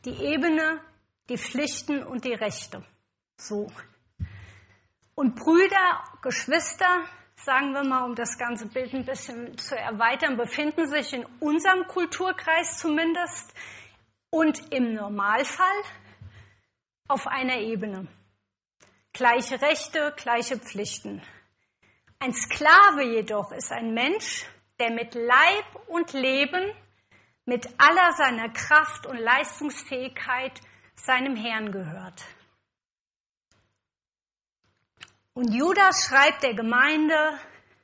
die Ebene, die Pflichten und die Rechte. So. Und Brüder, Geschwister, sagen wir mal, um das ganze Bild ein bisschen zu erweitern, befinden sich in unserem Kulturkreis zumindest und im Normalfall auf einer Ebene. Gleiche Rechte, gleiche Pflichten. Ein Sklave jedoch ist ein Mensch, der mit Leib und Leben, mit aller seiner Kraft und Leistungsfähigkeit seinem Herrn gehört. Und Judas schreibt der Gemeinde,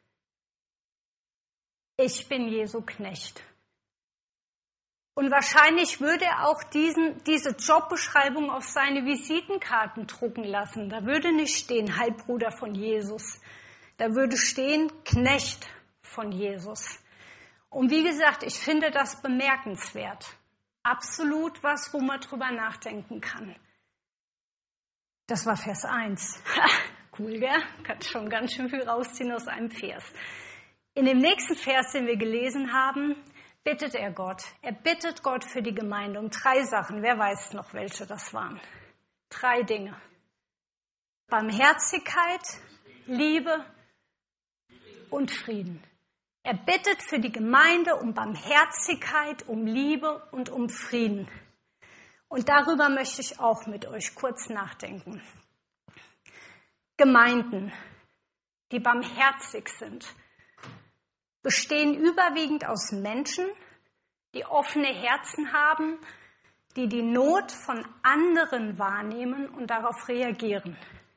ich bin Jesu Knecht. Und wahrscheinlich würde er auch diese Jobbeschreibung auf seine Visitenkarten drucken lassen. Da würde nicht stehen, Halbbruder von Jesus. Da würde stehen, Knecht von Jesus. Und wie gesagt, ich finde das bemerkenswert. Absolut was, wo man drüber nachdenken kann. Das war Vers 1. Cool, gell? Kann schon ganz schön viel rausziehen aus einem Vers. In dem nächsten Vers, den wir gelesen haben, bittet er Gott. Er bittet Gott für die Gemeinde um 3 Sachen. Wer weiß noch, welche das waren? 3 Dinge. Barmherzigkeit, Liebe und Frieden. Er bittet für die Gemeinde um Barmherzigkeit, um Liebe und um Frieden. Und darüber möchte ich auch mit euch kurz nachdenken. Gemeinden, die barmherzig sind, bestehen überwiegend aus Menschen, die offene Herzen haben, die die Not von anderen wahrnehmen und darauf reagieren.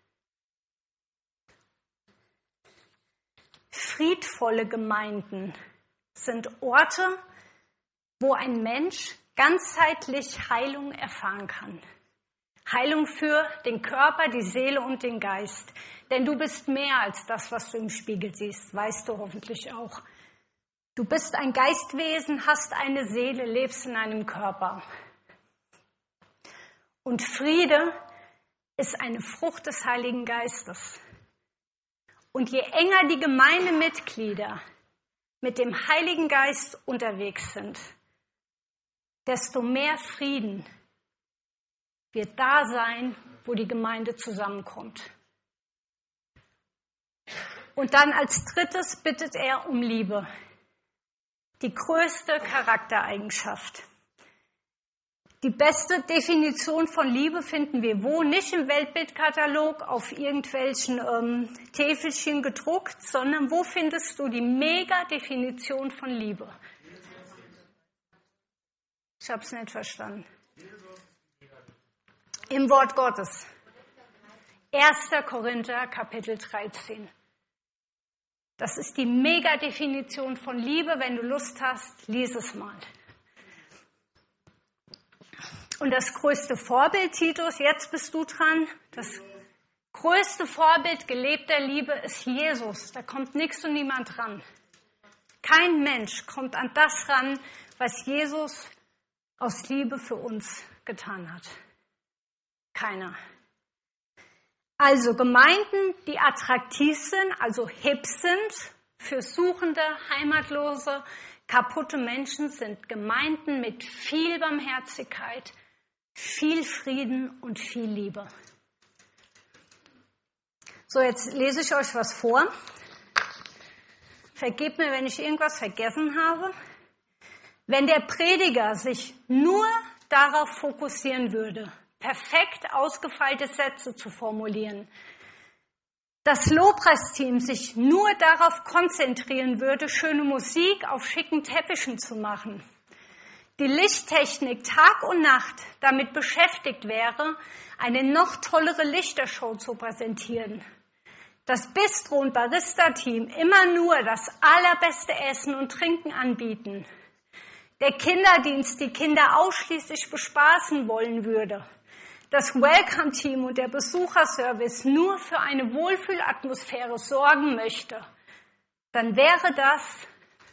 Friedvolle Gemeinden sind Orte, wo ein Mensch ganzheitlich Heilung erfahren kann. Heilung für den Körper, die Seele und den Geist. Denn du bist mehr als das, was du im Spiegel siehst, weißt du hoffentlich auch. Du bist ein Geistwesen, hast eine Seele, lebst in einem Körper. Und Friede ist eine Frucht des Heiligen Geistes. Und je enger die Gemeindemitglieder mit dem Heiligen Geist unterwegs sind, desto mehr Frieden wird da sein, wo die Gemeinde zusammenkommt. Und dann als drittes bittet er um Liebe. Die größte Charaktereigenschaft. Die beste Definition von Liebe finden wir wo? Nicht im Weltbildkatalog auf irgendwelchen Täfelchen gedruckt, sondern wo findest du die Mega-Definition von Liebe? Ich habe es nicht verstanden. Im Wort Gottes. 1. Korinther, Kapitel 13. Das ist die Mega-Definition von Liebe. Wenn du Lust hast, lies es mal. Und das größte Vorbild, Titus, jetzt bist du dran, das größte Vorbild gelebter Liebe ist Jesus. Da kommt nichts und niemand ran. Kein Mensch kommt an das ran, was Jesus aus Liebe für uns getan hat. Keiner. Also Gemeinden, die attraktiv sind, also hip sind, für Suchende, Heimatlose, kaputte Menschen sind Gemeinden mit viel Barmherzigkeit, viel Frieden und viel Liebe. So, jetzt lese ich euch was vor. Vergebt mir, wenn ich irgendwas vergessen habe. Wenn der Prediger sich nur darauf fokussieren würde, perfekt ausgefeilte Sätze zu formulieren, das Lobpreisteam sich nur darauf konzentrieren würde, schöne Musik auf schicken Teppichen zu machen, die Lichttechnik Tag und Nacht damit beschäftigt wäre, eine noch tollere Lichtershow zu präsentieren, das Bistro- und Barista-Team immer nur das allerbeste Essen und Trinken anbieten, der Kinderdienst die Kinder ausschließlich bespaßen wollen würde, das Welcome-Team und der Besucherservice nur für eine Wohlfühlatmosphäre sorgen möchte, dann wäre das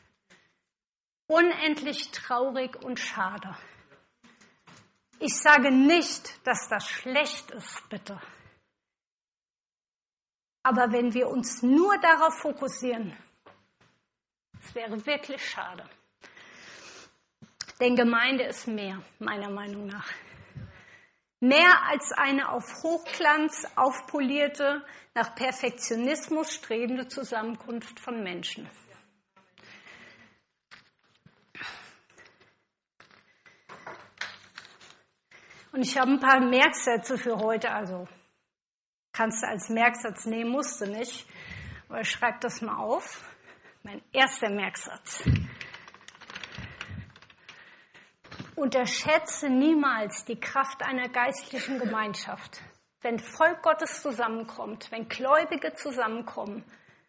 unendlich traurig und schade. Ich sage nicht, dass das schlecht ist, bitte. Aber wenn wir uns nur darauf fokussieren, es wäre wirklich schade. Denn Gemeinde ist mehr, meiner Meinung nach. Mehr als eine auf Hochglanz aufpolierte, nach Perfektionismus strebende Zusammenkunft von Menschen. Und ich habe ein paar Merksätze für heute, also kannst du als Merksatz nehmen, musst du nicht, aber ich schreibe das mal auf. Mein erster Merksatz. Unterschätze niemals die Kraft einer geistlichen Gemeinschaft. Wenn Volk Gottes zusammenkommt, wenn Gläubige zusammenkommen,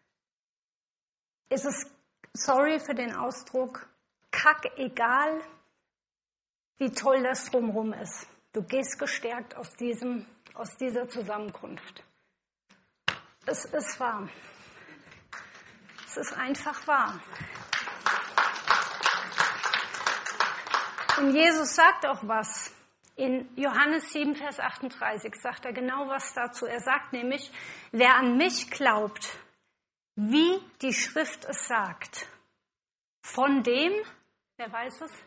ist es, sorry für den Ausdruck, kackegal, wie toll das drumherum ist. Du gehst gestärkt aus dieser Zusammenkunft. Es ist wahr. Es ist einfach wahr. Und Jesus sagt auch was. In Johannes 7, Vers 38 sagt er genau was dazu. Er sagt nämlich, wer an mich glaubt, wie die Schrift es sagt, von dem, wer weiß es,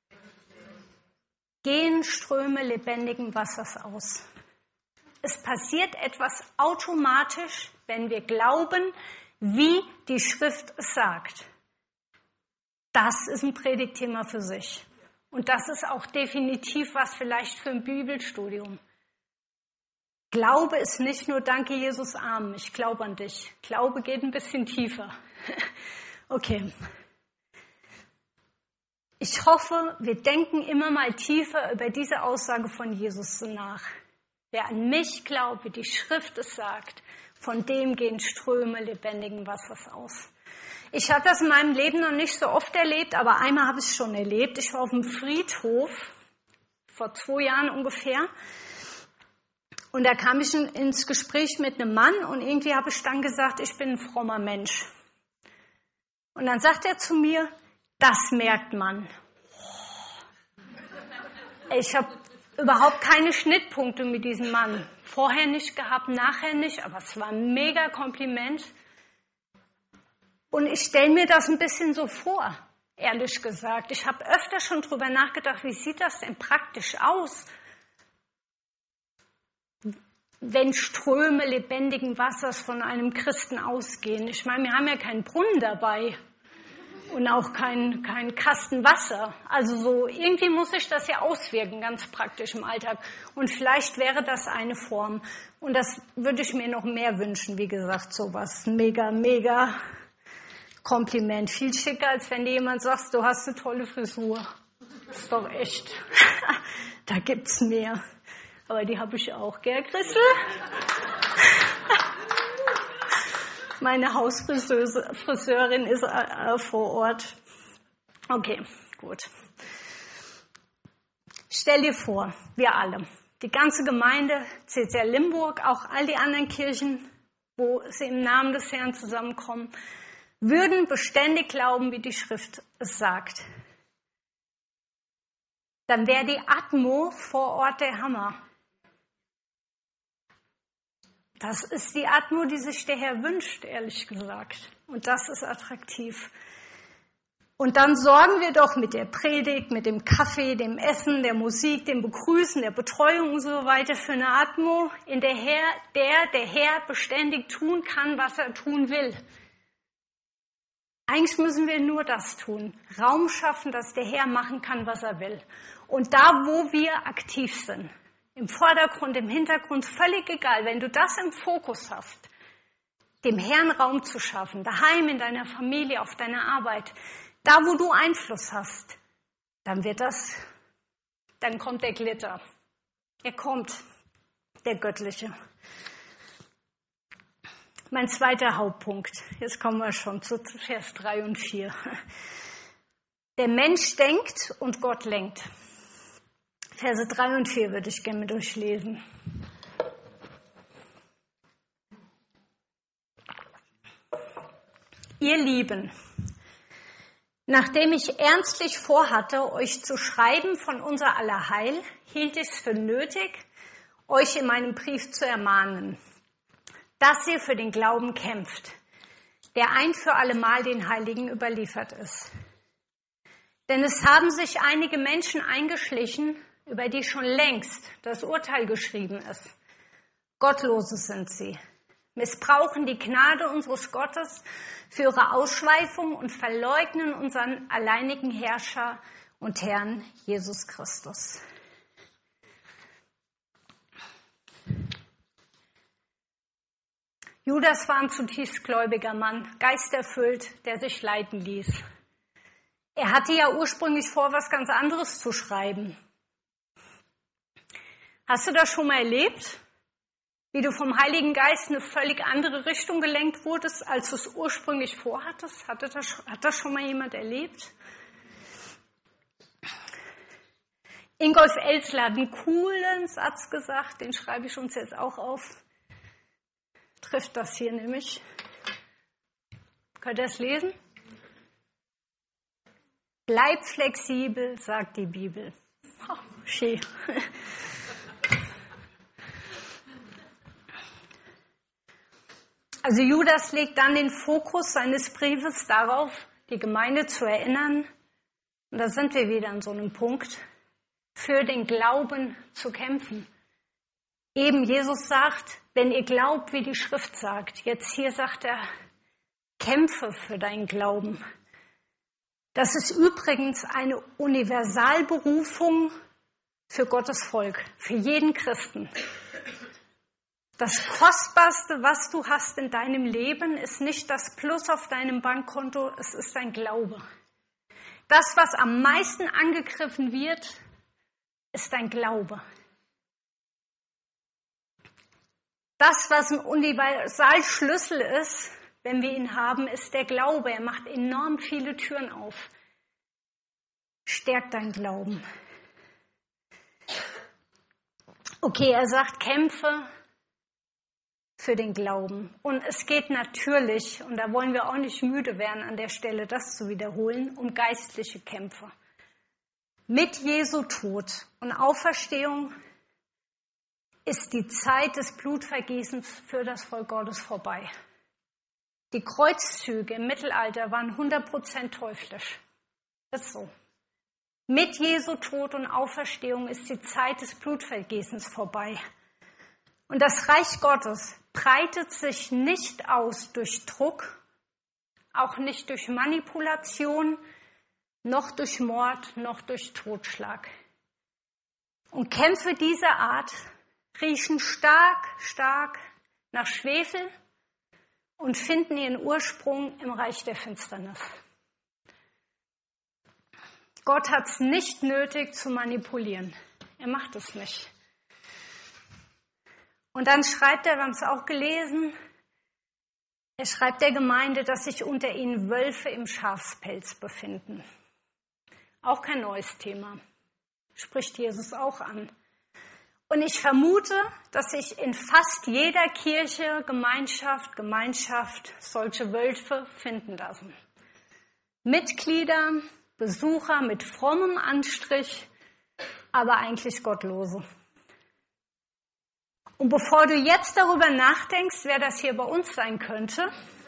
gehen Ströme lebendigen Wassers aus. Es passiert etwas automatisch, wenn wir glauben, wie die Schrift es sagt. Das ist ein Predigtthema für sich. Und das ist auch definitiv was vielleicht für ein Bibelstudium. Glaube ist nicht nur danke Jesus Amen, ich glaube an dich. Glaube geht ein bisschen tiefer. Okay. Ich hoffe, wir denken immer mal tiefer über diese Aussage von Jesus nach. Wer an mich glaubt, wie die Schrift es sagt, von dem gehen Ströme lebendigen Wassers aus. Ich habe das in meinem Leben noch nicht so oft erlebt, aber einmal habe ich es schon erlebt. Ich war auf dem Friedhof, vor 2 Jahren ungefähr. Und da kam ich ins Gespräch mit einem Mann und irgendwie habe ich dann gesagt, ich bin ein frommer Mensch. Und dann sagt er zu mir, das merkt man. Ich habe überhaupt keine Schnittpunkte mit diesem Mann. Vorher nicht gehabt, nachher nicht, aber es war ein mega Kompliment. Und ich stelle mir das ein bisschen so vor, ehrlich gesagt. Ich habe öfter schon drüber nachgedacht, wie sieht das denn praktisch aus, wenn Ströme lebendigen Wassers von einem Christen ausgehen. Ich meine, wir haben ja keinen Brunnen dabei und auch keinen Kasten Wasser. Also so irgendwie muss sich das ja auswirken, ganz praktisch im Alltag. Und vielleicht wäre das eine Form. Und das würde ich mir noch mehr wünschen, wie gesagt, sowas mega, mega Kompliment. Viel schicker, als wenn dir jemand sagt, du hast eine tolle Frisur. Das ist doch echt. Da gibt's mehr. Aber die habe ich auch, gell, Christel? Meine Hausfriseurin ist vor Ort. Okay, gut. Stell dir vor, wir alle, die ganze Gemeinde, CCR Limburg, auch all die anderen Kirchen, wo sie im Namen des Herrn zusammenkommen, würden beständig glauben, wie die Schrift es sagt. Dann wäre die Atmo vor Ort der Hammer. Das ist die Atmo, die sich der Herr wünscht, ehrlich gesagt. Und das ist attraktiv. Und dann sorgen wir doch mit der Predigt, mit dem Kaffee, dem Essen, der Musik, dem Begrüßen, der Betreuung und so weiter für eine Atmo, in der der Herr beständig tun kann, was er tun will. Eigentlich müssen wir nur das tun, Raum schaffen, dass der Herr machen kann, was er will. Und da, wo wir aktiv sind, im Vordergrund, im Hintergrund, völlig egal, wenn du das im Fokus hast, dem Herrn Raum zu schaffen, daheim, in deiner Familie, auf deiner Arbeit, da, wo du Einfluss hast, dann kommt der Glitter. Er kommt, der Göttliche. Mein zweiter Hauptpunkt, jetzt kommen wir schon zu Vers 3 und 4. Der Mensch denkt und Gott lenkt. Verse 3 und 4 würde ich gerne durchlesen. Ihr Lieben, nachdem ich ernstlich vorhatte, euch zu schreiben von unser aller Heil, hielt ich es für nötig, euch in meinem Brief zu ermahnen, dass ihr für den Glauben kämpft, der ein für allemal den Heiligen überliefert ist. Denn es haben sich einige Menschen eingeschlichen, über die schon längst das Urteil geschrieben ist. Gottlose sind sie, missbrauchen die Gnade unseres Gottes für ihre Ausschweifung und verleugnen unseren alleinigen Herrscher und Herrn Jesus Christus. Judas war ein zutiefst gläubiger Mann, geisterfüllt, der sich leiten ließ. Er hatte ja ursprünglich vor, was ganz anderes zu schreiben. Hast du das schon mal erlebt? Wie du vom Heiligen Geist in eine völlig andere Richtung gelenkt wurdest, als du es ursprünglich vorhattest? Hat das schon mal jemand erlebt? Ingolf Elzler hat einen coolen Satz gesagt, den schreibe ich uns jetzt auch auf. Trifft das hier nämlich. Könnt ihr es lesen? Bleib flexibel, sagt die Bibel. Oh, schön. Also Judas legt dann den Fokus seines Briefes darauf, die Gemeinde zu erinnern, und da sind wir wieder an so einem Punkt, für den Glauben zu kämpfen. Eben Jesus sagt, wenn ihr glaubt, wie die Schrift sagt. Jetzt hier sagt er, kämpfe für deinen Glauben. Das ist übrigens eine Universalberufung für Gottes Volk, für jeden Christen. Das Kostbarste, was du hast in deinem Leben, ist nicht das Plus auf deinem Bankkonto, es ist dein Glaube. Das, was am meisten angegriffen wird, ist dein Glaube. Das, was ein Universalschlüssel ist, wenn wir ihn haben, ist der Glaube. Er macht enorm viele Türen auf. Stärkt dein Glauben. Okay, er sagt, kämpfe für den Glauben. Und es geht natürlich, und da wollen wir auch nicht müde werden an der Stelle, das zu wiederholen, um geistliche Kämpfe. Mit Jesu Tod und Auferstehung ist die Zeit des Blutvergießens für das Volk Gottes vorbei. Die Kreuzzüge im Mittelalter waren 100% teuflisch. Das ist so. Mit Jesu Tod und Auferstehung ist die Zeit des Blutvergießens vorbei. Und das Reich Gottes breitet sich nicht aus durch Druck, auch nicht durch Manipulation, noch durch Mord, noch durch Totschlag. Und Kämpfe dieser Art riechen stark nach Schwefel und finden ihren Ursprung im Reich der Finsternis. Gott hat es nicht nötig zu manipulieren. Er macht es nicht. Und dann schreibt er, wir haben es auch gelesen, er schreibt der Gemeinde, dass sich unter ihnen Wölfe im Schafspelz befinden. Auch kein neues Thema. Spricht Jesus auch an. Und ich vermute, dass sich in fast jeder Kirche, Gemeinschaft solche Wölfe finden lassen. Mitglieder, Besucher mit frommem Anstrich, aber eigentlich Gottlose. Und bevor du jetzt darüber nachdenkst, wer das hier bei uns sein könnte,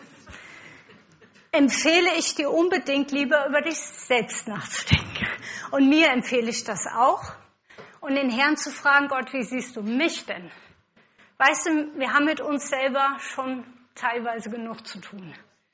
empfehle ich dir unbedingt, lieber über dich selbst nachzudenken. Und mir empfehle ich das auch. Und den Herrn zu fragen, Gott, wie siehst du mich denn? Weißt du, wir haben mit uns selber schon teilweise genug zu tun.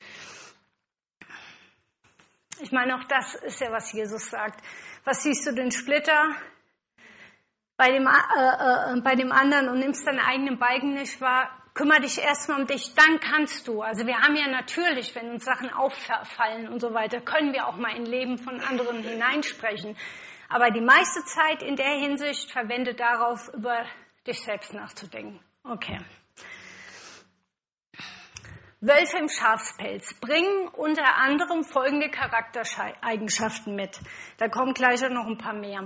Ich meine, auch das ist ja, was Jesus sagt. Was siehst du, den Splitter bei dem anderen und nimmst deinen eigenen Balken nicht wahr? Kümmere dich erstmal um dich, dann kannst du. Also wir haben ja natürlich, wenn uns Sachen auffallen und so weiter, können wir auch mal in Leben von anderen hineinsprechen. Aber die meiste Zeit in der Hinsicht verwende darauf, über dich selbst nachzudenken. Okay. Wölfe im Schafspelz bringen unter anderem folgende Charaktereigenschaften mit. Da kommen gleich noch ein paar mehr.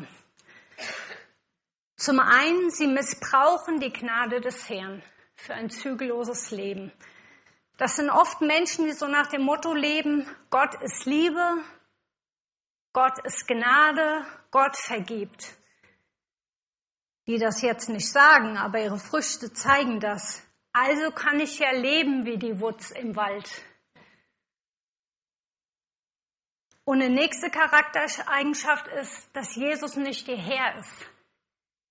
Zum einen, sie missbrauchen die Gnade des Herrn für ein zügelloses Leben. Das sind oft Menschen, die so nach dem Motto leben, Gott ist Liebe, Gott ist Gnade, Gott vergibt. Die das jetzt nicht sagen, aber ihre Früchte zeigen das. Also kann ich ja leben wie die Wutz im Wald. Und eine nächste Charaktereigenschaft ist, dass Jesus nicht ihr Herr ist.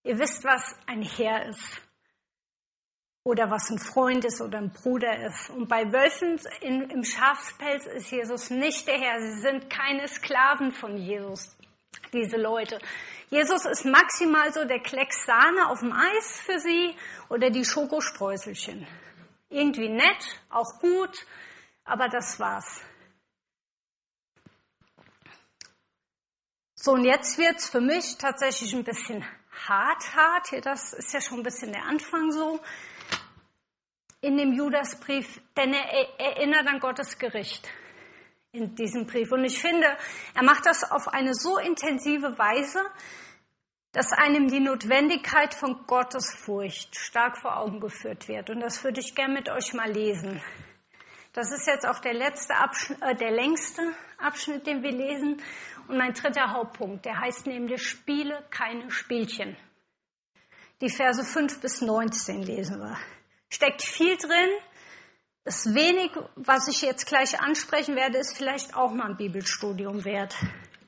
Ihr wisst, was ein Herr ist. Oder was ein Freund ist oder ein Bruder ist. Und bei Wölfen im Schafspelz ist Jesus nicht der Herr. Sie sind keine Sklaven von Jesus, diese Leute. Jesus ist maximal so der Klecks Sahne auf dem Eis für sie oder die Schokostreuselchen. Irgendwie nett, auch gut, aber das war's. So, und jetzt wird's für mich tatsächlich ein bisschen hart. Hier, das ist ja schon ein bisschen der Anfang so. In dem Judasbrief, denn er erinnert an Gottes Gericht in diesem Brief. Und ich finde, er macht das auf eine so intensive Weise, dass einem die Notwendigkeit von Gottes Furcht stark vor Augen geführt wird. Und das würde ich gerne mit euch mal lesen. Das ist jetzt auch der längste Abschnitt, den wir lesen. Und mein dritter Hauptpunkt, der heißt nämlich, spiele keine Spielchen. Die Verse 5 bis 19 lesen wir. Steckt viel drin. Das wenig, was ich jetzt gleich ansprechen werde, ist vielleicht auch mal ein Bibelstudium wert.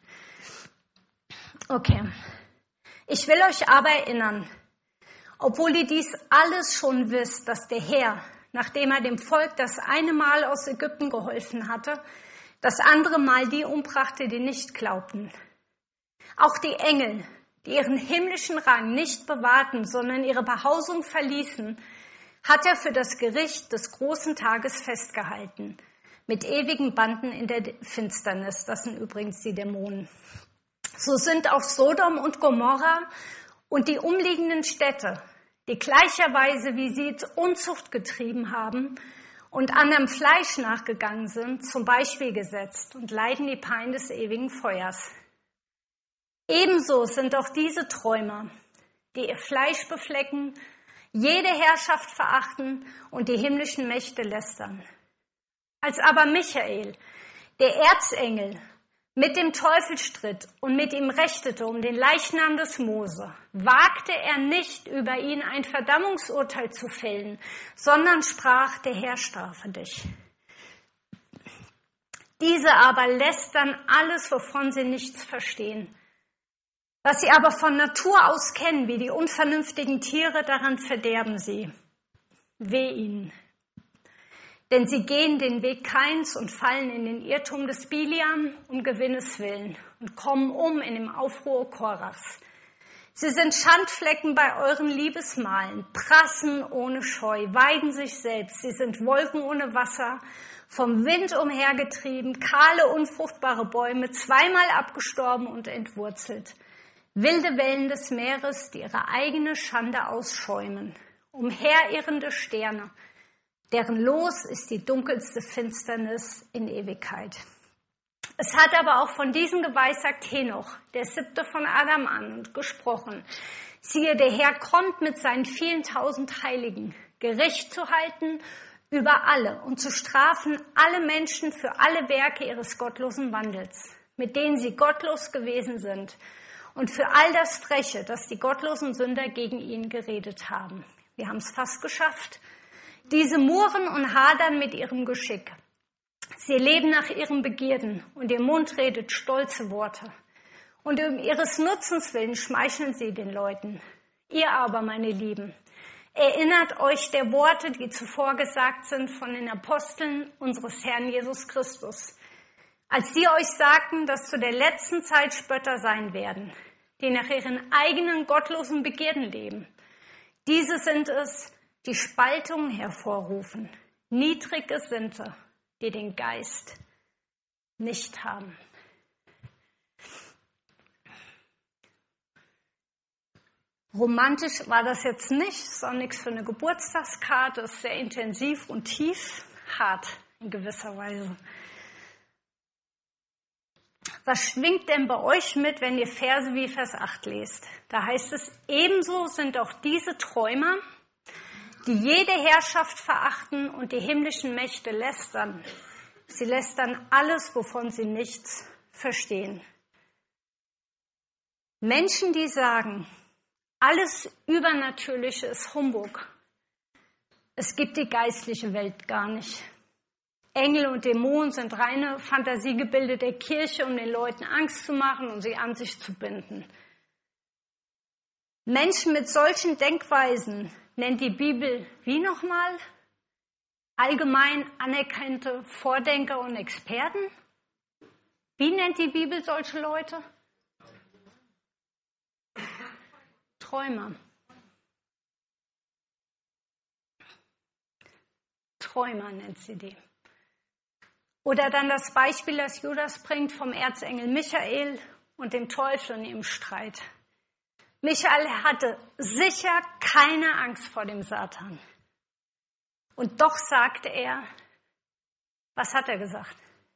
Okay. Ich will euch aber erinnern, obwohl ihr dies alles schon wisst, dass der Herr, nachdem er dem Volk das eine Mal aus Ägypten geholfen hatte, das andere Mal die umbrachte, die nicht glaubten. Auch die Engel, die ihren himmlischen Rang nicht bewahrten, sondern ihre Behausung verließen, hat er für das Gericht des großen Tages festgehalten, mit ewigen Banden in der Finsternis. Das sind übrigens die Dämonen. So sind auch Sodom und Gomorra und die umliegenden Städte, die gleicherweise wie sie Unzucht getrieben haben und anderem Fleisch nachgegangen sind, zum Beispiel gesetzt und leiden die Pein des ewigen Feuers. Ebenso sind auch diese Träumer, die ihr Fleisch beflecken, jede Herrschaft verachten und die himmlischen Mächte lästern. Als aber Michael, der Erzengel, mit dem Teufel stritt und mit ihm rechtete um den Leichnam des Mose, wagte er nicht, über ihn ein Verdammungsurteil zu fällen, sondern sprach, der Herr strafe dich. Diese aber lästern alles, wovon sie nichts verstehen. Was sie aber von Natur aus kennen, wie die unvernünftigen Tiere, daran verderben sie. Weh ihnen. Denn sie gehen den Weg Kains und fallen in den Irrtum des Biliam um Gewinnes willen und kommen in dem Aufruhr Korachs. Sie sind Schandflecken bei euren Liebesmalen, prassen ohne Scheu, weiden sich selbst. Sie sind Wolken ohne Wasser, vom Wind umhergetrieben, kahle, unfruchtbare Bäume, zweimal abgestorben und entwurzelt. Wilde Wellen des Meeres, die ihre eigene Schande ausschäumen, umherirrende Sterne, deren Los ist die dunkelste Finsternis in Ewigkeit. Es hat aber auch von diesem geweissagt Henoch, der 7. von Adam an, und gesprochen. Siehe, der Herr kommt mit seinen vielen tausend Heiligen, Gericht zu halten über alle und zu strafen alle Menschen für alle Werke ihres gottlosen Wandels, mit denen sie gottlos gewesen sind, und für all das Freche, das die gottlosen Sünder gegen ihn geredet haben. Wir haben es fast geschafft. Diese murren und hadern mit ihrem Geschick. Sie leben nach ihren Begierden und ihr Mund redet stolze Worte. Und um ihres Nutzens willen schmeicheln sie den Leuten. Ihr aber, meine Lieben, erinnert euch der Worte, die zuvor gesagt sind von den Aposteln unseres Herrn Jesus Christus, als sie euch sagten, dass zu der letzten Zeit Spötter sein werden, die nach ihren eigenen gottlosen Begierden leben. Diese sind es, die Spaltungen hervorrufen, Niedriggesinnte, die den Geist nicht haben. Romantisch war das jetzt nicht, ist auch nichts für eine Geburtstagskarte, ist sehr intensiv und tief, hart in gewisser Weise. Was schwingt denn bei euch mit, wenn ihr Verse wie Vers 8 lest? Da heißt es, ebenso sind auch diese Träumer, die jede Herrschaft verachten und die himmlischen Mächte lästern. Sie lästern alles, wovon sie nichts verstehen. Menschen, die sagen, alles Übernatürliche ist Humbug. Es gibt die geistliche Welt gar nicht. Engel und Dämonen sind reine Fantasiegebilde der Kirche, um den Leuten Angst zu machen und sie an sich zu binden. Menschen mit solchen Denkweisen nennt die Bibel wie nochmal? Allgemein anerkannte Vordenker und Experten? Wie nennt die Bibel solche Leute? Träumer. Träumer nennt sie die. Oder dann das Beispiel, das Judas bringt vom Erzengel Michael und dem Teufel in ihrem Streit. Michael hatte sicher keine Angst vor dem Satan. Und doch sagte er, was hat er gesagt?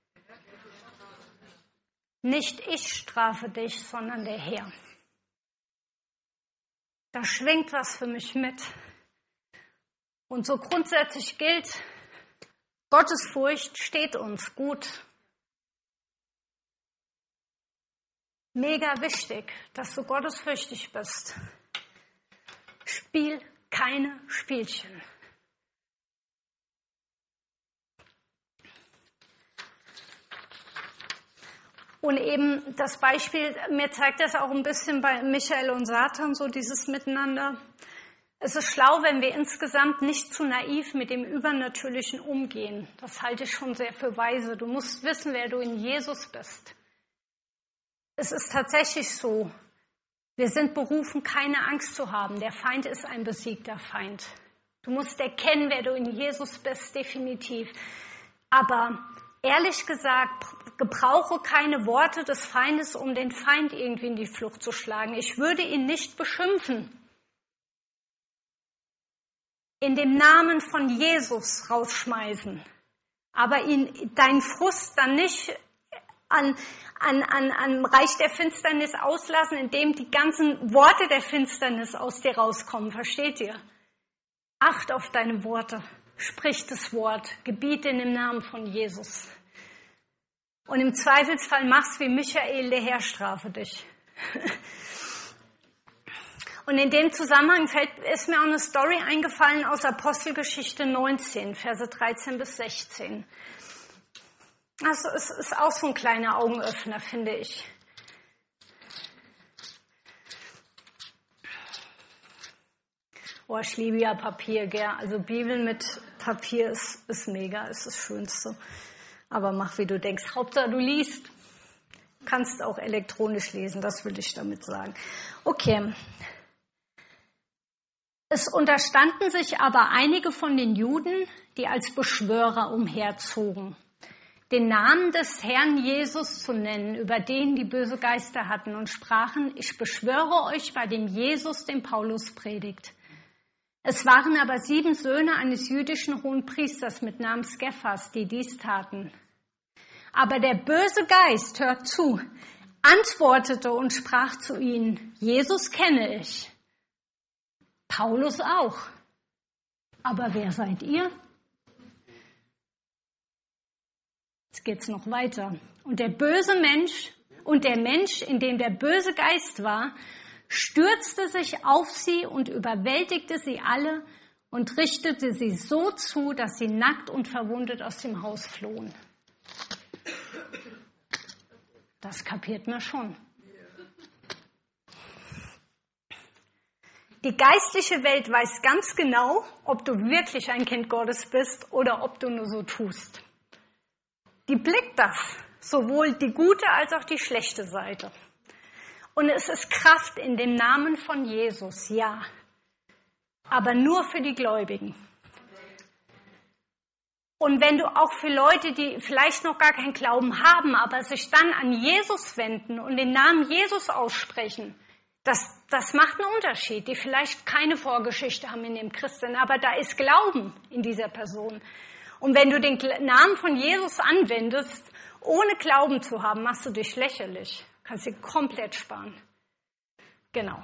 Nicht ich strafe dich, sondern der Herr. Da schwingt was für mich mit. Und so grundsätzlich gilt, Gottesfurcht steht uns gut. Mega wichtig, dass du gottesfürchtig bist. Spiel keine Spielchen. Und eben das Beispiel, mir zeigt das auch ein bisschen bei Michael und Satan, so dieses Miteinander. Es ist schlau, wenn wir insgesamt nicht zu naiv mit dem Übernatürlichen umgehen. Das halte ich schon sehr für weise. Du musst wissen, wer du in Jesus bist. Es ist tatsächlich so, wir sind berufen, keine Angst zu haben. Der Feind ist ein besiegter Feind. Du musst erkennen, wer du in Jesus bist, definitiv. Aber ehrlich gesagt, gebrauche keine Worte des Feindes, um den Feind irgendwie in die Flucht zu schlagen. Ich würde ihn nicht beschimpfen. In dem Namen von Jesus rausschmeißen. Aber deinen Frust dann nicht an Reich der Finsternis auslassen, indem die ganzen Worte der Finsternis aus dir rauskommen. Versteht ihr? Acht auf deine Worte. Sprich das Wort. Gebiete in dem Namen von Jesus. Und im Zweifelsfall mach's wie Michael, der Herr strafe dich. Und in dem Zusammenhang ist mir auch eine Story eingefallen aus Apostelgeschichte 19, Verse 13 bis 16. Also es ist auch so ein kleiner Augenöffner, finde ich. Oh, ich liebe ja Papier, gell? Also Bibel mit Papier ist mega, ist das Schönste. Aber mach, wie du denkst. Hauptsache, du liest. Kannst auch elektronisch lesen, das will ich damit sagen. Okay. Es unterstanden sich aber einige von den Juden, die als Beschwörer umherzogen, den Namen des Herrn Jesus zu nennen, über den die böse Geister hatten, und sprachen, ich beschwöre euch bei dem Jesus, den Paulus predigt. Es waren aber 7 Söhne eines jüdischen Hohenpriesters mit Namen Skephas, die dies taten. Aber der böse Geist, hört zu, antwortete und sprach zu ihnen, Jesus kenne ich. Paulus auch. Aber wer seid ihr? Jetzt geht's noch weiter. Und der Mensch, in dem der böse Geist war, stürzte sich auf sie und überwältigte sie alle und richtete sie so zu, dass sie nackt und verwundet aus dem Haus flohen. Das kapiert man schon. Die geistliche Welt weiß ganz genau, ob du wirklich ein Kind Gottes bist oder ob du nur so tust. Die blickt das, sowohl die gute als auch die schlechte Seite. Und es ist Kraft in dem Namen von Jesus, ja, aber nur für die Gläubigen. Und wenn du auch für Leute, die vielleicht noch gar keinen Glauben haben, aber sich dann an Jesus wenden und den Namen Jesus aussprechen, das macht einen Unterschied, die vielleicht keine Vorgeschichte haben in dem Christen, aber da ist Glauben in dieser Person. Und wenn du den Namen von Jesus anwendest, ohne Glauben zu haben, machst du dich lächerlich. Kannst dir komplett sparen. Genau.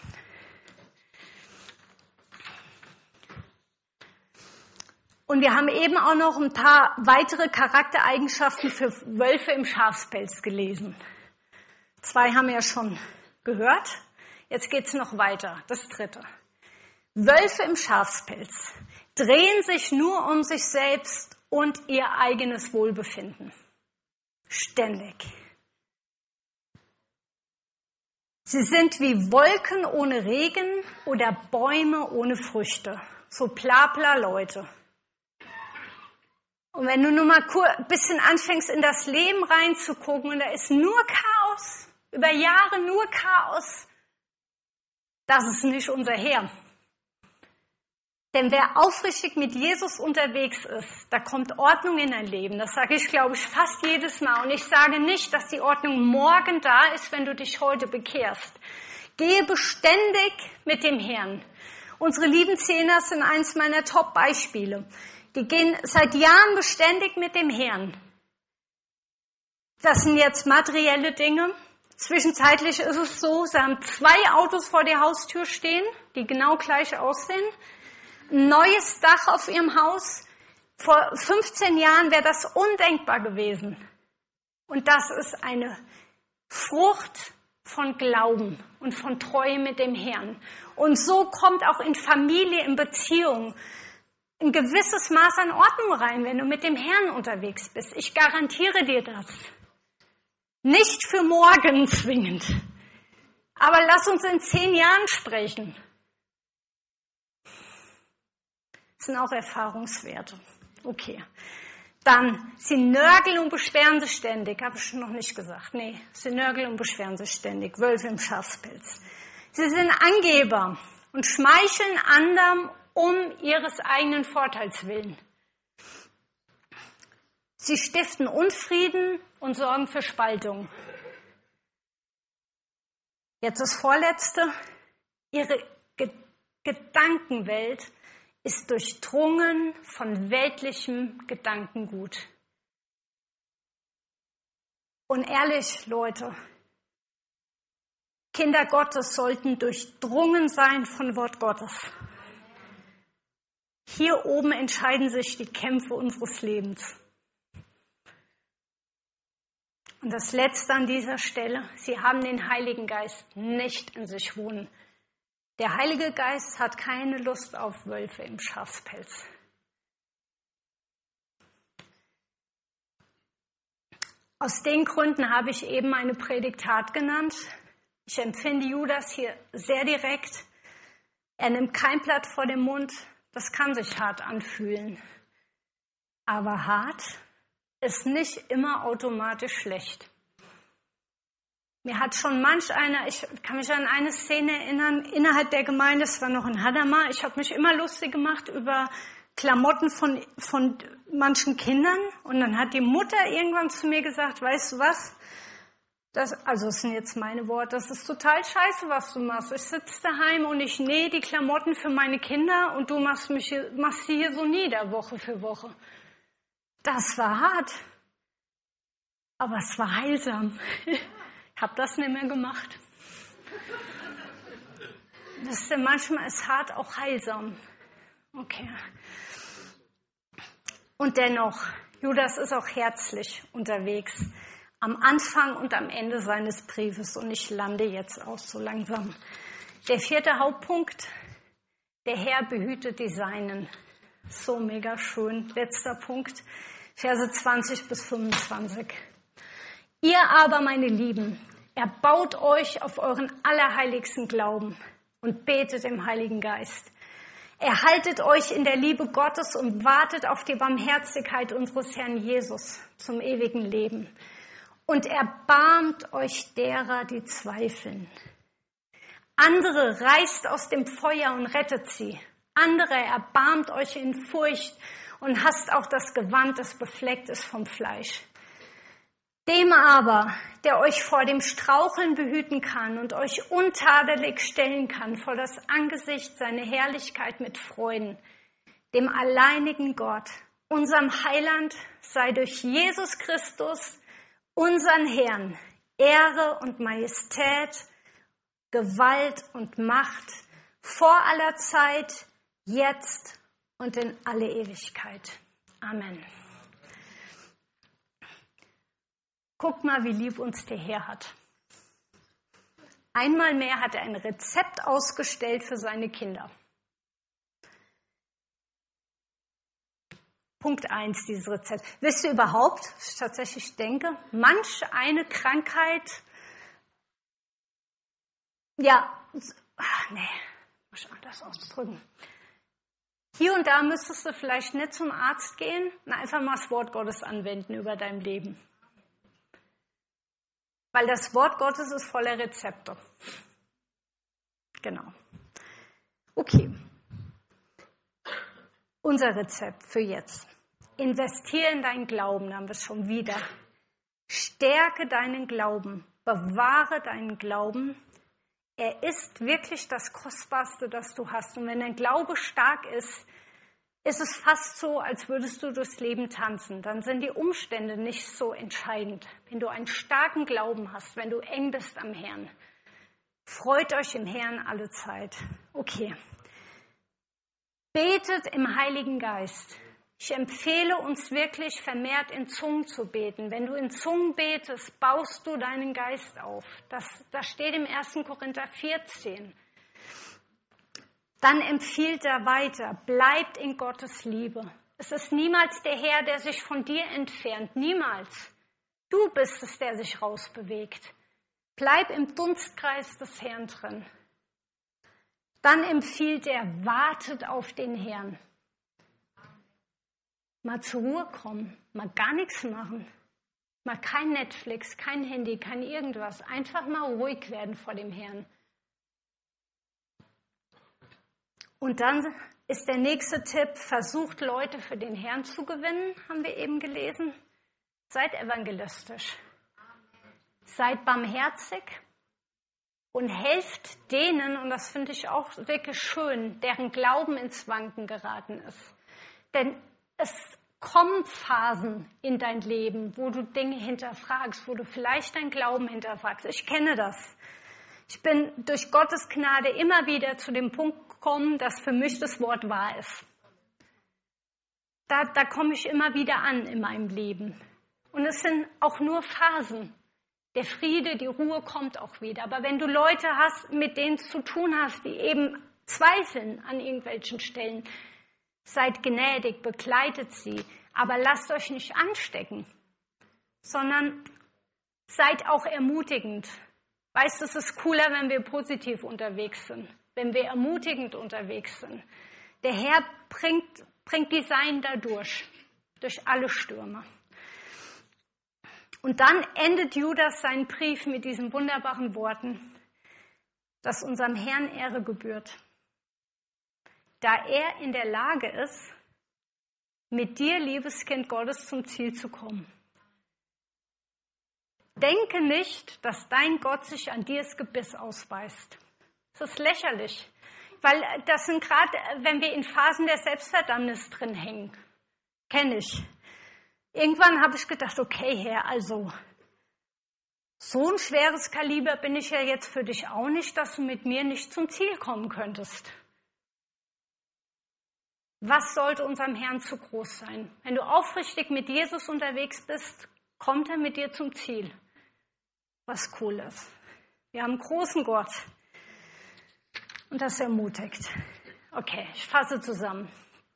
Und wir haben eben auch noch ein paar weitere Charaktereigenschaften für Wölfe im Schafspelz gelesen. 2 haben wir ja schon gehört. Jetzt geht's noch weiter. Das 3. Wölfe im Schafspelz drehen sich nur um sich selbst und ihr eigenes Wohlbefinden. Ständig. Sie sind wie Wolken ohne Regen oder Bäume ohne Früchte. So bla Leute. Und wenn du nur mal ein bisschen anfängst, in das Leben reinzugucken und da ist nur Chaos, über Jahre nur Chaos, das ist nicht unser Herr. Denn wer aufrichtig mit Jesus unterwegs ist, da kommt Ordnung in dein Leben. Das sage ich, glaube ich, fast jedes Mal. Und ich sage nicht, dass die Ordnung morgen da ist, wenn du dich heute bekehrst. Gehe beständig mit dem Herrn. Unsere lieben Zehner sind eins meiner Top-Beispiele. Die gehen seit Jahren beständig mit dem Herrn. Das sind jetzt materielle Dinge. Zwischenzeitlich ist es so, sie haben 2 Autos vor der Haustür stehen, die genau gleich aussehen. Ein neues Dach auf ihrem Haus. Vor 15 Jahren wäre das undenkbar gewesen. Und das ist eine Frucht von Glauben und von Treue mit dem Herrn. Und so kommt auch in Familie, in Beziehung ein gewisses Maß an Ordnung rein, wenn du mit dem Herrn unterwegs bist. Ich garantiere dir das. Nicht für morgen zwingend. Aber lass uns in 10 Jahren sprechen. Das sind auch Erfahrungswerte. Okay. Dann, sie nörgeln und beschweren sich ständig. Habe ich noch nicht gesagt. Nee, sie nörgeln und beschweren sich ständig. Wölfe im Schafspelz. Sie sind Angeber und schmeicheln anderen um ihres eigenen Vorteils willen. Sie stiften Unfrieden und sorgen für Spaltung. Jetzt das Vorletzte. Ihre Gedankenwelt ist durchdrungen von weltlichem Gedankengut. Und ehrlich, Leute, Kinder Gottes sollten durchdrungen sein von Wort Gottes. Hier oben entscheiden sich die Kämpfe unseres Lebens. Und das Letzte an dieser Stelle, sie haben den Heiligen Geist nicht in sich wohnen. Der Heilige Geist hat keine Lust auf Wölfe im Schafspelz. Aus den Gründen habe ich eben eine Predigt hart genannt. Ich empfinde Judas hier sehr direkt. Er nimmt kein Blatt vor den Mund. Das kann sich hart anfühlen. Aber hart ist nicht immer automatisch schlecht. Mir hat schon manch einer, ich kann mich an eine Szene erinnern, innerhalb der Gemeinde, es war noch in Hadamar, ich habe mich immer lustig gemacht über Klamotten von manchen Kindern. Und dann hat die Mutter irgendwann zu mir gesagt, weißt du was, das sind jetzt meine Worte, das ist total scheiße, was du machst. Ich sitze daheim und ich nähe die Klamotten für meine Kinder und du machst sie hier so nieder, Woche für Woche. Das war hart, aber es war heilsam. Ich habe das nicht mehr gemacht. Wisst ihr, manchmal ist hart auch heilsam. Okay. Und dennoch, Judas ist auch herzlich unterwegs. Am Anfang und am Ende seines Briefes. Und ich lande jetzt auch so langsam. Der 4. Hauptpunkt. Der Herr behütet die Seinen. So mega schön. Letzter Punkt. Verse 20 bis 25. Ihr aber, meine Lieben, erbaut euch auf euren allerheiligsten Glauben und betet im Heiligen Geist. Erhaltet euch in der Liebe Gottes und wartet auf die Barmherzigkeit unseres Herrn Jesus zum ewigen Leben. Und erbarmt euch derer, die zweifeln. Andere reißt aus dem Feuer und rettet sie. Andere erbarmt euch in Furcht und hasst auch das Gewand, das befleckt ist vom Fleisch. Dem aber, der euch vor dem Straucheln behüten kann und euch untadelig stellen kann vor das Angesicht seiner Herrlichkeit mit Freuden, dem alleinigen Gott, unserem Heiland, sei durch Jesus Christus, unseren Herrn, Ehre und Majestät, Gewalt und Macht vor aller Zeit, jetzt und in alle Ewigkeit. Amen. Guck mal, wie lieb uns der Herr hat. Einmal mehr hat er ein Rezept ausgestellt für seine Kinder. Punkt 1, dieses Rezept. Wisst ihr überhaupt, was ich tatsächlich denke, manch eine Krankheit muss ich anders ausdrücken. Hier und da müsstest du vielleicht nicht zum Arzt gehen und einfach mal das Wort Gottes anwenden über dein Leben. Weil das Wort Gottes ist voller Rezepte. Genau. Okay. Unser Rezept für jetzt. Investiere in deinen Glauben, da haben wir es schon wieder. Stärke deinen Glauben. Bewahre deinen Glauben. Er ist wirklich das Kostbarste, das du hast. Und wenn dein Glaube stark ist, ist es fast so, als würdest du durchs Leben tanzen. Dann sind die Umstände nicht so entscheidend. Wenn du einen starken Glauben hast, wenn du eng bist am Herrn, freut euch im Herrn alle Zeit. Okay. Betet im Heiligen Geist. Ich empfehle uns wirklich vermehrt in Zungen zu beten. Wenn du in Zungen betest, baust du deinen Geist auf. Das steht im 1. Korinther 14. Dann empfiehlt er weiter, bleibt in Gottes Liebe. Es ist niemals der Herr, der sich von dir entfernt. Niemals. Du bist es, der sich rausbewegt. Bleib im Dunstkreis des Herrn drin. Dann empfiehlt er, wartet auf den Herrn. Mal zur Ruhe kommen, mal gar nichts machen. Mal kein Netflix, kein Handy, kein irgendwas. Einfach mal ruhig werden vor dem Herrn. Und dann ist der nächste Tipp, versucht Leute für den Herrn zu gewinnen, haben wir eben gelesen. Seid evangelistisch. Seid barmherzig und helft denen, und das finde ich auch wirklich schön, deren Glauben ins Wanken geraten ist. Denn es kommen Phasen in dein Leben, wo du Dinge hinterfragst, wo du vielleicht deinen Glauben hinterfragst. Ich kenne das. Ich bin durch Gottes Gnade immer wieder zu dem Punkt gekommen, dass für mich das Wort wahr ist. Da komme ich immer wieder an in meinem Leben. Und es sind auch nur Phasen. Der Friede, die Ruhe kommt auch wieder. Aber wenn du Leute hast, mit denen es zu tun hast, die eben zweifeln an irgendwelchen Stellen, seid gnädig, begleitet sie, aber lasst euch nicht anstecken, sondern seid auch ermutigend. Weißt du, es ist cooler, wenn wir positiv unterwegs sind, wenn wir ermutigend unterwegs sind. Der Herr bringt die Seinen da durch alle Stürme. Und dann endet Judas seinen Brief mit diesen wunderbaren Worten, dass unserem Herrn Ehre gebührt, da er in der Lage ist, mit dir, liebes Kind Gottes, zum Ziel zu kommen. Denke nicht, dass dein Gott sich an dir das Gebiss ausbeißt. Das ist lächerlich, weil das sind gerade, wenn wir in Phasen der Selbstverdammnis drin hängen, kenne ich. Irgendwann habe ich gedacht, okay, Herr, also so ein schweres Kaliber bin ich ja jetzt für dich auch nicht, dass du mit mir nicht zum Ziel kommen könntest. Was sollte unserem Herrn zu groß sein? Wenn du aufrichtig mit Jesus unterwegs bist, kommt er mit dir zum Ziel. Was cool ist. Wir haben einen großen Gott. Und das ermutigt. Okay, ich fasse zusammen.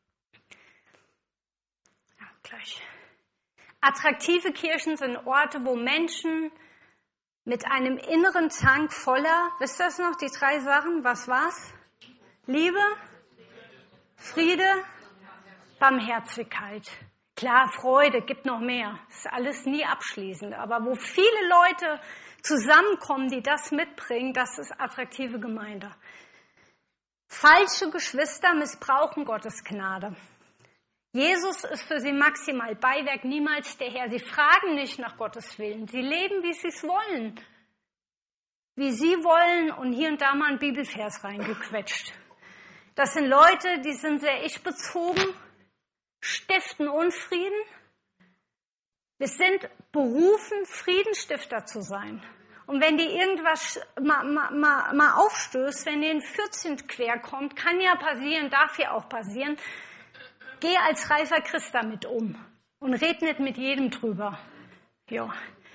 Ja, gleich. Attraktive Kirchen sind Orte, wo Menschen mit einem inneren Tank voller, wisst ihr das noch, die 3 Sachen, was war's? Liebe, Friede, Barmherzigkeit. Klar, Freude, gibt noch mehr. Ist alles nie abschließend. Aber wo viele Leute zusammenkommen, die das mitbringen, das ist attraktive Gemeinde. Falsche Geschwister missbrauchen Gottes Gnade. Jesus ist für sie maximal Beiwerk, niemals der Herr. Sie fragen nicht nach Gottes Willen. Sie leben, wie sie es wollen. Wie sie wollen und hier und da mal einen Bibelvers reingequetscht. Das sind Leute, die sind sehr ich-bezogen, stiften Unfrieden. Wir sind berufen, Friedensstifter zu sein. Und wenn dir irgendwas mal aufstößt, wenn dir ein 14 quer kommt, kann ja passieren, darf ja auch passieren, geh als reifer Christ damit um und red nicht mit jedem drüber. Ja.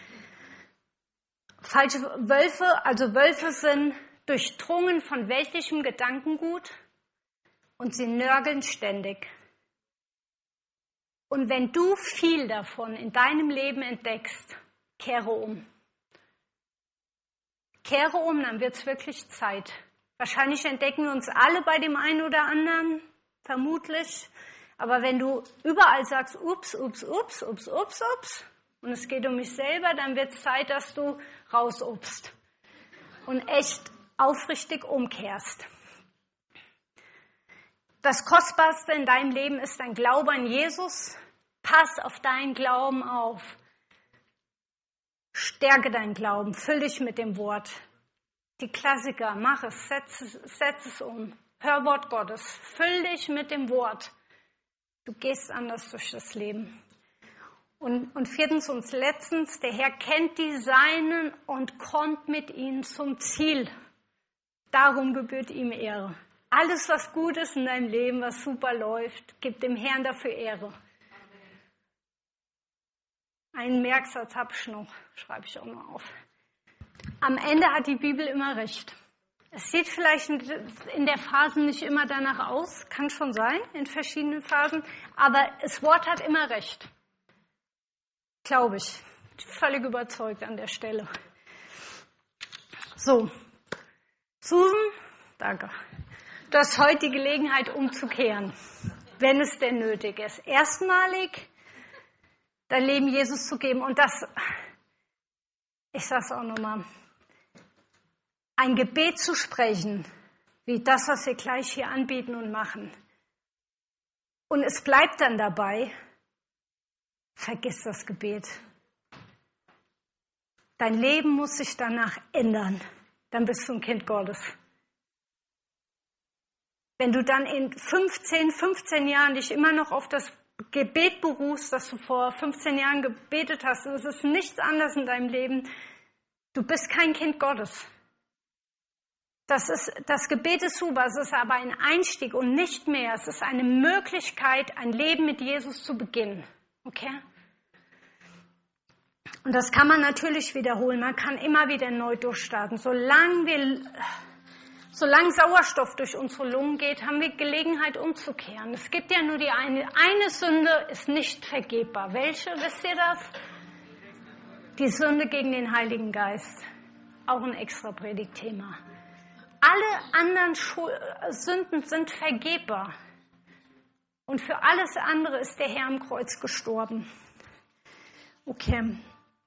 Falsche Wölfe, also Wölfe sind durchdrungen von weltlichem Gedankengut und sie nörgeln ständig. Und wenn du viel davon in deinem Leben entdeckst, kehre um. Kehre um, dann wird es wirklich Zeit. Wahrscheinlich entdecken wir uns alle bei dem einen oder anderen, vermutlich. Aber wenn du überall sagst, ups, ups, ups, ups, ups, ups, und es geht um mich selber, dann wird es Zeit, dass du rausupst und echt aufrichtig umkehrst. Das Kostbarste in deinem Leben ist dein Glaube an Jesus. Pass auf deinen Glauben auf. Stärke deinen Glauben, füll dich mit dem Wort. Die Klassiker, mach es, setz es um. Hör Wort Gottes, füll dich mit dem Wort. Du gehst anders durch das Leben. Und viertens und letztens, der Herr kennt die Seinen und kommt mit ihnen zum Ziel. Darum gebührt ihm Ehre. Alles, was gut ist in deinem Leben, was super läuft, gib dem Herrn dafür Ehre. Einen Merksatz habe ich noch, schreibe ich auch noch auf. Am Ende hat die Bibel immer recht. Es sieht vielleicht in der Phase nicht immer danach aus, kann schon sein, in verschiedenen Phasen, aber das Wort hat immer recht. Glaube ich. Völlig überzeugt an der Stelle. So, Susan, danke. Du hast heute die Gelegenheit umzukehren, wenn es denn nötig ist. Erstmalig dein Leben Jesus zu geben. Und das, ich sage es auch nochmal, ein Gebet zu sprechen, wie das, was wir gleich hier anbieten und machen. Und es bleibt dann dabei, vergiss das Gebet. Dein Leben muss sich danach ändern. Dann bist du ein Kind Gottes. Wenn du dann in 15 Jahren dich immer noch auf das Gebet berufst, das du vor 15 Jahren gebetet hast, und es ist nichts anderes in deinem Leben, du bist kein Kind Gottes. Das Gebet ist super, es ist aber ein Einstieg und nicht mehr. Es ist eine Möglichkeit, ein Leben mit Jesus zu beginnen. Okay? Und das kann man natürlich wiederholen. Man kann immer wieder neu durchstarten. Solange Sauerstoff durch unsere Lungen geht, haben wir Gelegenheit umzukehren. Es gibt ja nur die eine Sünde ist nicht vergebbar. Welche, wisst ihr das? Die Sünde gegen den Heiligen Geist. Auch ein extra Predigtthema. Alle anderen Sünden sind vergebbar. Und für alles andere ist der Herr am Kreuz gestorben. Okay.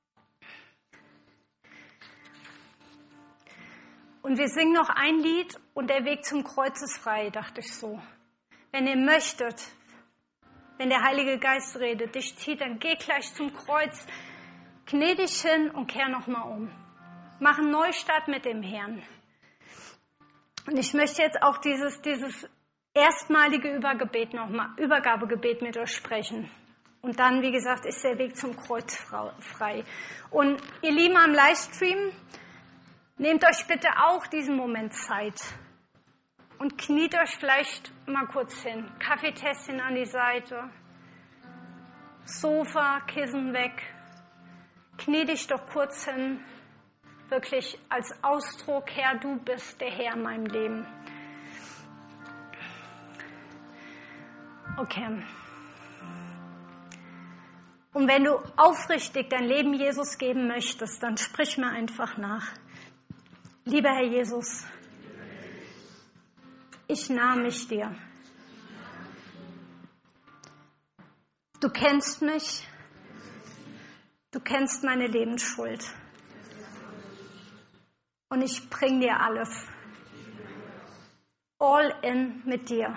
Und wir singen noch ein Lied und der Weg zum Kreuz ist frei, dachte ich so. Wenn ihr möchtet, wenn der Heilige Geist redet, dich zieht, dann geh gleich zum Kreuz, knie dich hin und kehr nochmal um. Mach einen Neustart mit dem Herrn. Und ich möchte jetzt auch dieses erstmalige Übergabegebet mit euch sprechen. Und dann, wie gesagt, ist der Weg zum Kreuz frei. Und ihr Lieben am Livestream, nehmt euch bitte auch diesen Moment Zeit und kniet euch vielleicht mal kurz hin. Kaffeetässchen an die Seite, Sofa, Kissen weg. Knie dich doch kurz hin, wirklich als Ausdruck, Herr, du bist der Herr in meinem Leben. Okay. Und wenn du aufrichtig dein Leben Jesus geben möchtest, dann sprich mir einfach nach. Lieber Herr Jesus, ich nahe mich dir. Du kennst mich, du kennst meine Lebensschuld. Und ich bring dir alles. All in mit dir.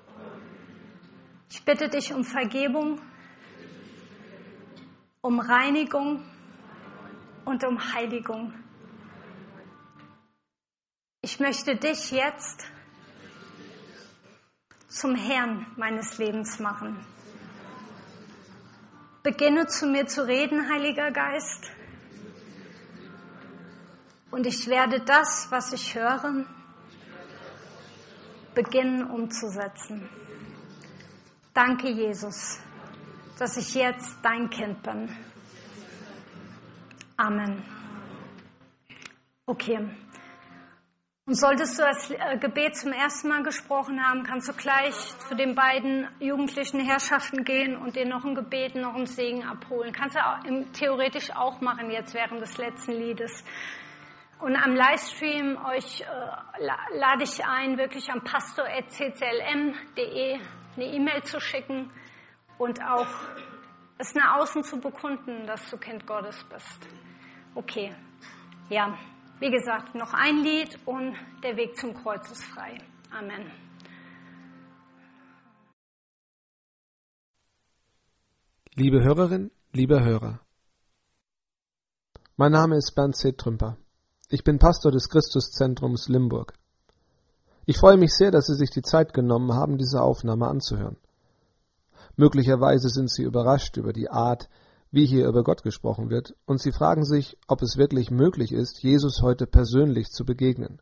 Ich bitte dich um Vergebung, um Reinigung und um Heiligung. Ich möchte dich jetzt zum Herrn meines Lebens machen. Beginne zu mir zu reden, Heiliger Geist. Und ich werde das, was ich höre, beginnen umzusetzen. Danke, Jesus, dass ich jetzt dein Kind bin. Amen. Okay. Und solltest du das Gebet zum ersten Mal gesprochen haben, kannst du gleich zu den beiden jugendlichen Herrschaften gehen und dir noch ein Gebet, noch einen Segen abholen. Kannst du theoretisch auch machen jetzt während des letzten Liedes. Und am Livestream euch lade ich ein, wirklich am pastor@cclm.de eine E-Mail zu schicken und auch es nach außen zu bekunden, dass du Kind Gottes bist. Okay, ja, wie gesagt, noch ein Lied und der Weg zum Kreuz ist frei. Amen. Liebe Hörerin, lieber Hörer, mein Name ist Bernd C. Trümper. Ich bin Pastor des Christuszentrums Limburg. Ich freue mich sehr, dass Sie sich die Zeit genommen haben, diese Aufnahme anzuhören. Möglicherweise sind Sie überrascht über die Art, wie hier über Gott gesprochen wird, und Sie fragen sich, ob es wirklich möglich ist, Jesus heute persönlich zu begegnen.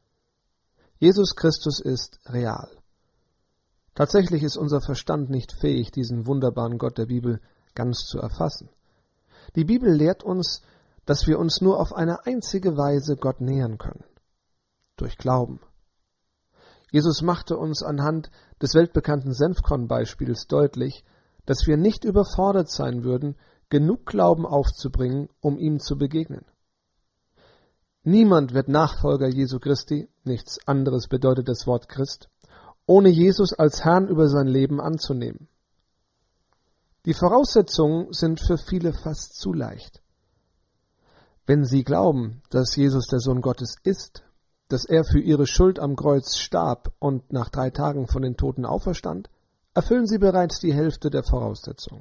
Jesus Christus ist real. Tatsächlich ist unser Verstand nicht fähig, diesen wunderbaren Gott der Bibel ganz zu erfassen. Die Bibel lehrt uns, dass wir uns nur auf eine einzige Weise Gott nähern können: durch Glauben. Jesus machte uns anhand des weltbekannten Senfkorn-Beispiels deutlich, dass wir nicht überfordert sein würden, genug Glauben aufzubringen, um ihm zu begegnen. Niemand wird Nachfolger Jesu Christi, nichts anderes bedeutet das Wort Christ, ohne Jesus als Herrn über sein Leben anzunehmen. Die Voraussetzungen sind für viele fast zu leicht. Wenn sie glauben, dass Jesus der Sohn Gottes ist, dass er für ihre Schuld am Kreuz starb und nach 3 Tagen von den Toten auferstand, erfüllen sie bereits die Hälfte der Voraussetzungen.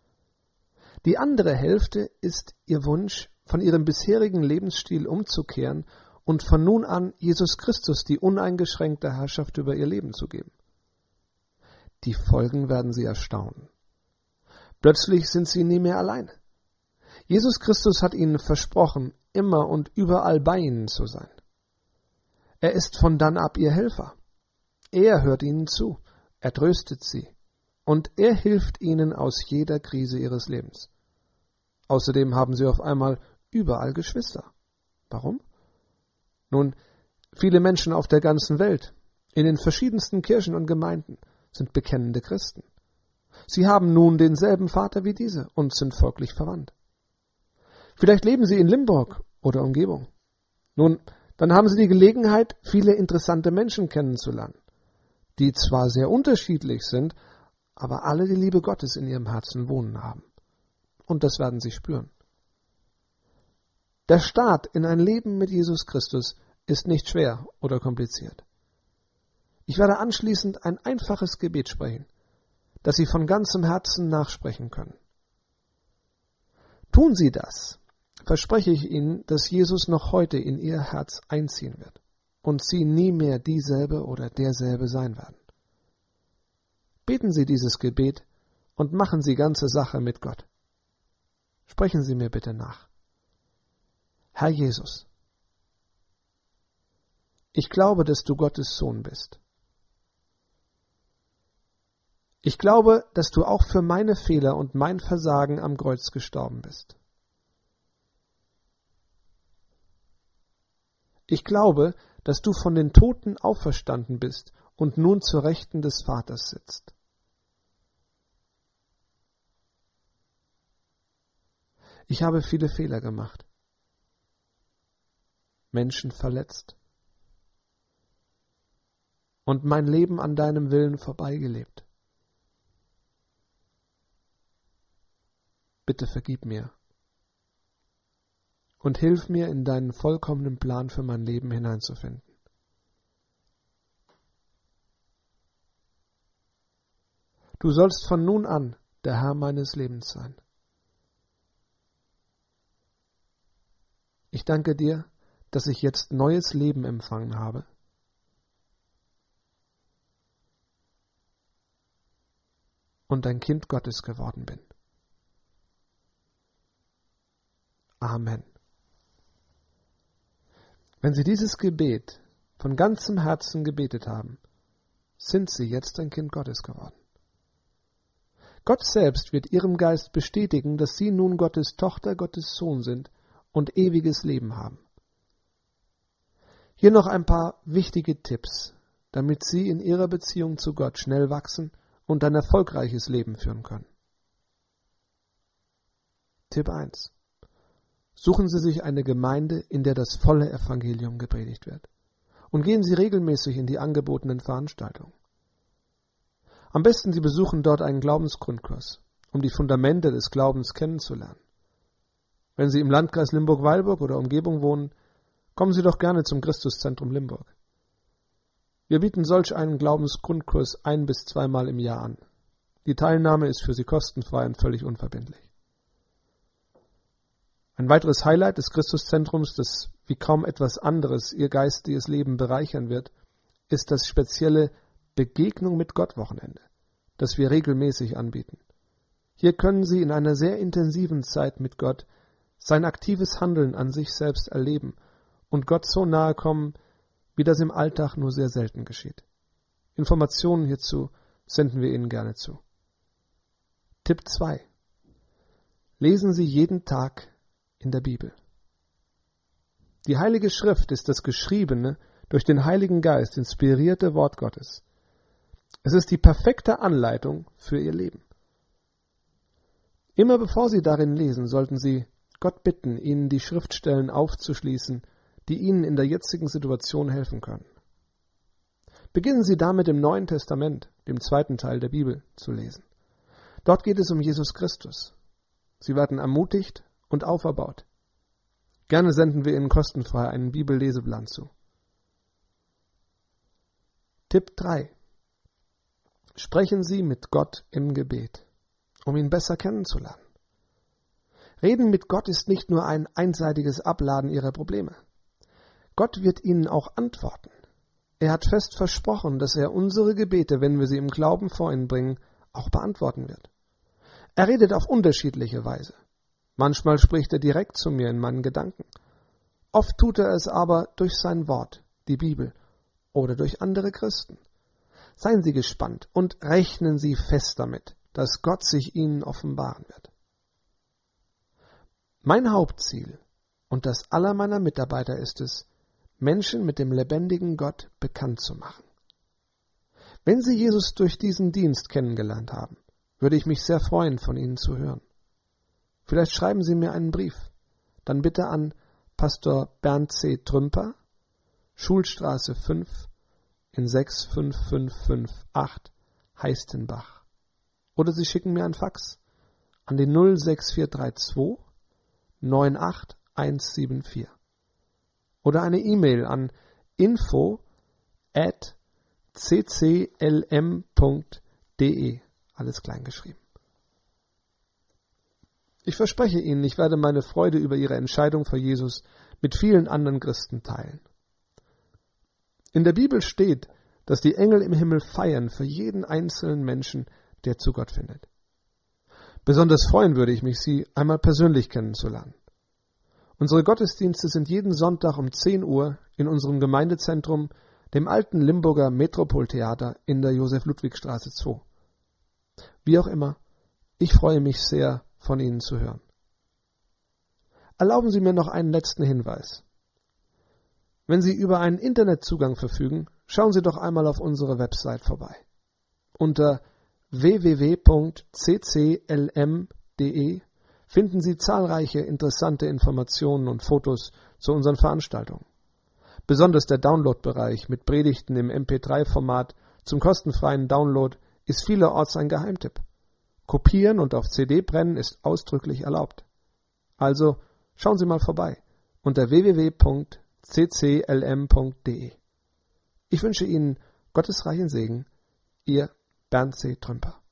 Die andere Hälfte ist ihr Wunsch, von ihrem bisherigen Lebensstil umzukehren und von nun an Jesus Christus die uneingeschränkte Herrschaft über ihr Leben zu geben. Die Folgen werden sie erstaunen. Plötzlich sind sie nie mehr alleine. Jesus Christus hat ihnen versprochen, immer und überall bei ihnen zu sein. Er ist von dann ab ihr Helfer. Er hört ihnen zu, er tröstet sie und er hilft ihnen aus jeder Krise ihres Lebens. Außerdem haben sie auf einmal überall Geschwister. Warum? Nun, viele Menschen auf der ganzen Welt, in den verschiedensten Kirchen und Gemeinden, sind bekennende Christen. Sie haben nun denselben Vater wie diese und sind folglich verwandt. Vielleicht leben Sie in Limburg oder Umgebung. Nun, dann haben Sie die Gelegenheit, viele interessante Menschen kennenzulernen, die zwar sehr unterschiedlich sind, aber alle die Liebe Gottes in ihrem Herzen wohnen haben. Und das werden Sie spüren. Der Start in ein Leben mit Jesus Christus ist nicht schwer oder kompliziert. Ich werde anschließend ein einfaches Gebet sprechen, das Sie von ganzem Herzen nachsprechen können. Tun Sie das, verspreche ich Ihnen, dass Jesus noch heute in Ihr Herz einziehen wird und Sie nie mehr dieselbe oder derselbe sein werden. Beten Sie dieses Gebet und machen Sie ganze Sache mit Gott. Sprechen Sie mir bitte nach. Herr Jesus, ich glaube, dass du Gottes Sohn bist. Ich glaube, dass du auch für meine Fehler und mein Versagen am Kreuz gestorben bist. Ich glaube, dass du von den Toten auferstanden bist und nun zur Rechten des Vaters sitzt. Ich habe viele Fehler gemacht, Menschen verletzt und mein Leben an deinem Willen vorbeigelebt. Bitte vergib mir und hilf mir, in deinen vollkommenen Plan für mein Leben hineinzufinden. Du sollst von nun an der Herr meines Lebens sein. Ich danke dir, dass ich jetzt neues Leben empfangen habe. Und ein Kind Gottes geworden bin. Amen. Wenn Sie dieses Gebet von ganzem Herzen gebetet haben, sind Sie jetzt ein Kind Gottes geworden. Gott selbst wird Ihrem Geist bestätigen, dass Sie nun Gottes Tochter, Gottes Sohn sind und ewiges Leben haben. Hier noch ein paar wichtige Tipps, damit Sie in Ihrer Beziehung zu Gott schnell wachsen und ein erfolgreiches Leben führen können. Tipp 1. Suchen Sie sich eine Gemeinde, in der das volle Evangelium gepredigt wird. Und gehen Sie regelmäßig in die angebotenen Veranstaltungen. Am besten Sie besuchen dort einen Glaubensgrundkurs, um die Fundamente des Glaubens kennenzulernen. Wenn Sie im Landkreis Limburg-Weilburg oder Umgebung wohnen, kommen Sie doch gerne zum Christuszentrum Limburg. Wir bieten solch einen Glaubensgrundkurs 1- bis 2-mal im Jahr an. Die Teilnahme ist für Sie kostenfrei und völlig unverbindlich. Ein weiteres Highlight des Christuszentrums, das wie kaum etwas anderes Ihr geistiges Leben bereichern wird, ist das spezielle Begegnung mit Gott Wochenende, das wir regelmäßig anbieten. Hier können Sie in einer sehr intensiven Zeit mit Gott sein aktives Handeln an sich selbst erleben und Gott so nahe kommen, wie das im Alltag nur sehr selten geschieht. Informationen hierzu senden wir Ihnen gerne zu. Tipp 2. Lesen Sie jeden Tag in der Bibel. Die Heilige Schrift ist das geschriebene, durch den Heiligen Geist inspirierte Wort Gottes. Es ist die perfekte Anleitung für Ihr Leben. Immer bevor Sie darin lesen, sollten Sie Gott bitten, Ihnen die Schriftstellen aufzuschließen, die Ihnen in der jetzigen Situation helfen können. Beginnen Sie damit im Neuen Testament, dem 2. Teil der Bibel, zu lesen. Dort geht es um Jesus Christus. Sie werden ermutigt und auferbaut. Gerne senden wir Ihnen kostenfrei einen Bibelleseplan zu. Tipp 3. Sprechen Sie mit Gott im Gebet, um ihn besser kennenzulernen. Reden mit Gott ist nicht nur ein einseitiges Abladen Ihrer Probleme. Gott wird Ihnen auch antworten. Er hat fest versprochen, dass er unsere Gebete, wenn wir sie im Glauben vor ihn bringen, auch beantworten wird. Er redet auf unterschiedliche Weise. Manchmal spricht er direkt zu mir in meinen Gedanken. Oft tut er es aber durch sein Wort, die Bibel, oder durch andere Christen. Seien Sie gespannt und rechnen Sie fest damit, dass Gott sich Ihnen offenbaren wird. Mein Hauptziel und das aller meiner Mitarbeiter ist es, Menschen mit dem lebendigen Gott bekannt zu machen. Wenn Sie Jesus durch diesen Dienst kennengelernt haben, würde ich mich sehr freuen, von Ihnen zu hören. Vielleicht schreiben Sie mir einen Brief, dann bitte an Pastor Bernd C. Trümper, Schulstraße 5 in 65558 Heistenbach. Oder Sie schicken mir ein Fax an die 06432 98174. Oder eine E-Mail an info@cclm.de, alles klein geschrieben. Ich verspreche Ihnen, ich werde meine Freude über Ihre Entscheidung für Jesus mit vielen anderen Christen teilen. In der Bibel steht, dass die Engel im Himmel feiern für jeden einzelnen Menschen, der zu Gott findet. Besonders freuen würde ich mich, Sie einmal persönlich kennenzulernen. Unsere Gottesdienste sind jeden Sonntag um 10 Uhr in unserem Gemeindezentrum, dem alten Limburger Metropoltheater in der Josef-Ludwig-Straße 2. Wie auch immer, ich freue mich sehr, von Ihnen zu hören. Erlauben Sie mir noch einen letzten Hinweis. Wenn Sie über einen Internetzugang verfügen, schauen Sie doch einmal auf unsere Website vorbei. Unter www.cclm.de finden Sie zahlreiche interessante Informationen und Fotos zu unseren Veranstaltungen. Besonders der Download-Bereich mit Predigten im MP3-Format zum kostenfreien Download ist vielerorts ein Geheimtipp. Kopieren und auf CD brennen ist ausdrücklich erlaubt. Also schauen Sie mal vorbei unter www.cclm.de. Ich wünsche Ihnen Gottes reichen Segen, Ihr Bernd C. Trümper.